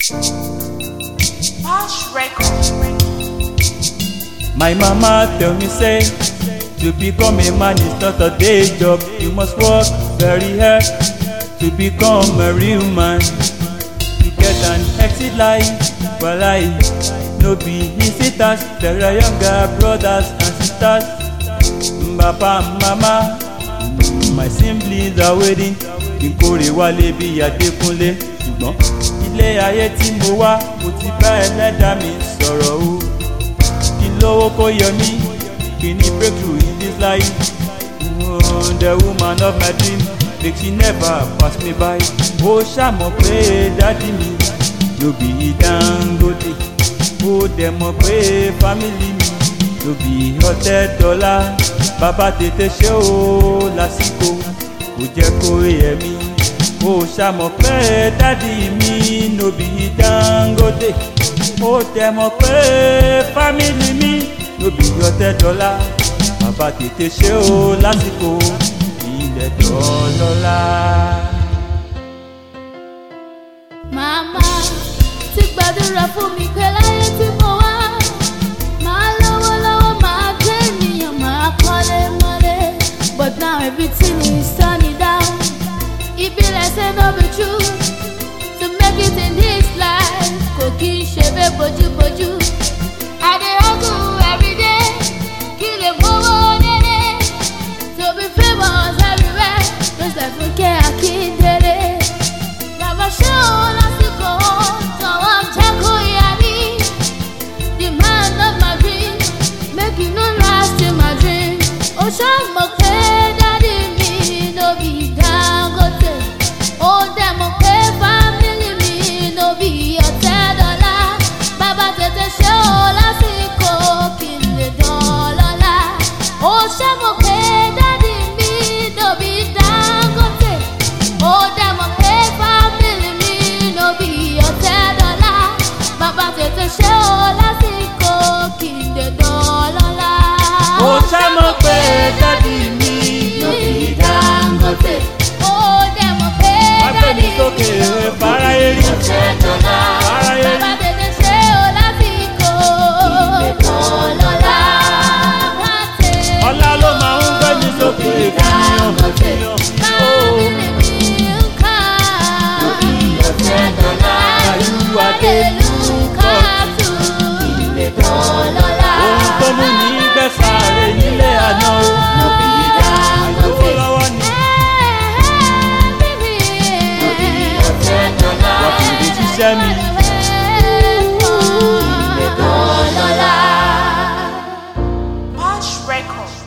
Posh Records. My mama tell me say, to become a man is not a day job. You must work very hard to become a real man. To get an exit life, but I no be easy task. There are younger brothers and sisters, Papa and Mama, my siblings are waiting. Kíkórè wálé bí Adékúnlé, ṣùgbọ́n ilé ayé tí mo wá mo ti bá Ẹlẹ́dàá mi sọ̀rọ̀ o. Kí n lówó kó yọ mí, kí n ní breakthrough in this life. The woman of my dream, make she never pass me by. Ó ṣàmọ̀ pé dádì mi ló bí Dangote. Ó dẹ̀ mọ̀ pé family mi ló bí Ọ̀tẹ́dọ́lá. Bàbá tètè ṣe ó lásìkò, kò jẹ́ kó yẹ mí. Ó ṣàmọ̀ pé dádì mi ló bí Dangote. Ó dẹ̀ mọ̀ pé family mi ló bí Ọ̀tẹ́dọ́lá. Bàbá tètè ṣe ó lásìkò, ilẹ̀ dọ́lọ́lá. Màmá ti gbàdúrà fún mi pé láyé tí mo wá, máa lówó lọ́wọ́, máa gbé ènìyàn, máa kọ́lé mọ́lé. But now everything is turning down. It be like say no be true. To make it in this life, kò kí n ṣe bẹ́ẹ̀ bójúbójú. I dey hustle every day, kí lè mówó dédé. To be famous everywhere, just like Funke Akindele. Bàbá ṣé o lásìkò, tọ̀wọ́ jẹ́ kó yá ní. The man of my dream, make you no last in my dream. Ó ṣàmọ̀ pé dádì mi ló bí Dangote. Ó dẹ̀ mọ̀ pé family mi ló bí Ọ̀tẹ́dọ́lá. Bàbá tètè ṣe ó lásìkò, kí n lè dọ́lọ́lá. Ó ṣàmọ̀ pé dádì mi ló bí Dangote. Ó dẹ̀ mọ̀ pé family mi ló bí Ọ̀tẹ́dọ́lá. Bàbá tètè ṣe ó lásìkò, kí n lè dọ́lọ́lá. Ó ṣàmọ̀ pé dádì mi ló bí Dangote. Ó dẹ̀ mọ̀ pé dádì mi sókè fáráyé rí. Ọ̀tẹ́dọ́lá. Fáráyé rí. Bàbá tètè ṣe ó lásìkò, dọ́lọ́lá. Ọlá ló máa ń gbé mi sókè Dangote. Family mi ń ká. Ọ̀tẹ́dọ́lá. Àlùkàtù. Dọ́lọ́lá. ohun tó mú ní gbẹ̀sàrè nílé àná o. Àìlówó lọ́wọ́ ni wà fìdí ṣiṣẹ́ mi. Posh Records.